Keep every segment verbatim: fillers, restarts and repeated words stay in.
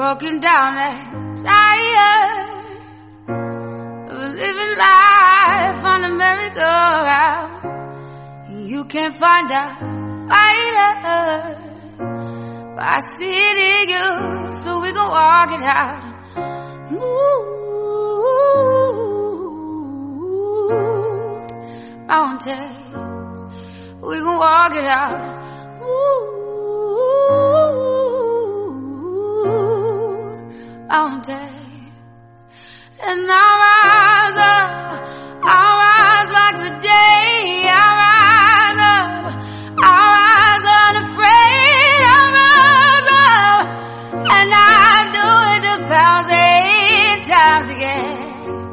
broken down and tired of living life on a merry-go-round. You can't find a fighter, but I see it in you, so we gon' walk it out. Move mountains, we gon' walk it out. Move mountains, and I'll rise up, I'll rise like the day, I'll rise up, I'll rise unafraid, I'll rise up, and I'll do it a thousand times again.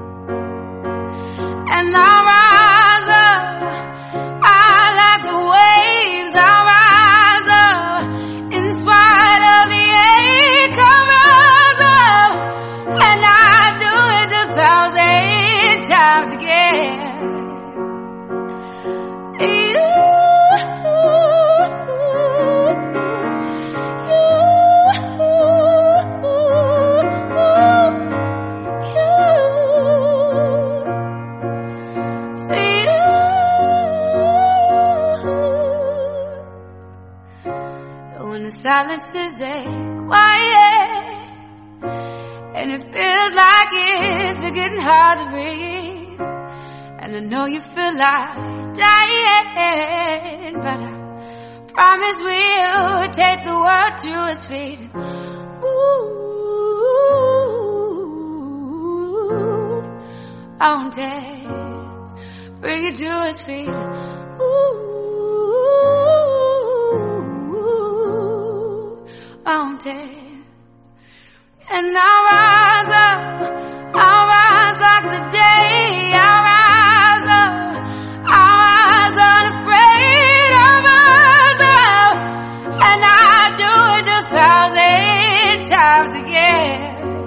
And I'll rise up, I like the waves, I'll rise up, in spite of the ache, I'll rise up, and I'll do it a thousand times again. You, when the silence is quiet and it feels like it's getting hard to breathe, and I know you feel like dying, but I promise we'll take the world to its feet. Ooh, mountains, bring it to its feet. Ooh, mountains, and I'll rise up, I'll rise like the day, I'll rise up, I'll rise unafraid, I'll rise up, and I'll do it a thousand times again.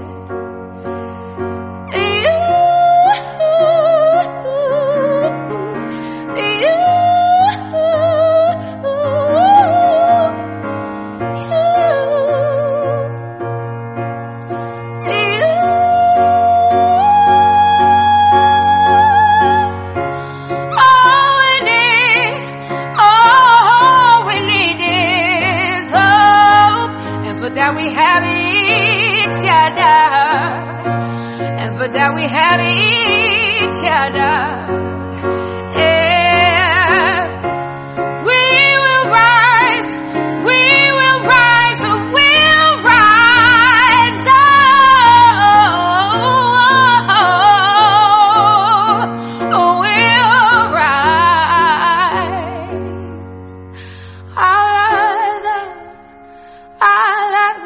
That we have each other, and for that we have each other. Yeah, we will rise, we will rise, we'll rise up, oh, we'll rise. I'll rise up, I'll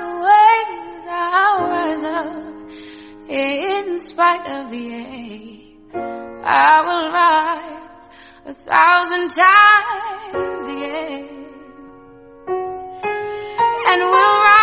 in spite of the ache, I will rise a thousand times again, and we'll rise.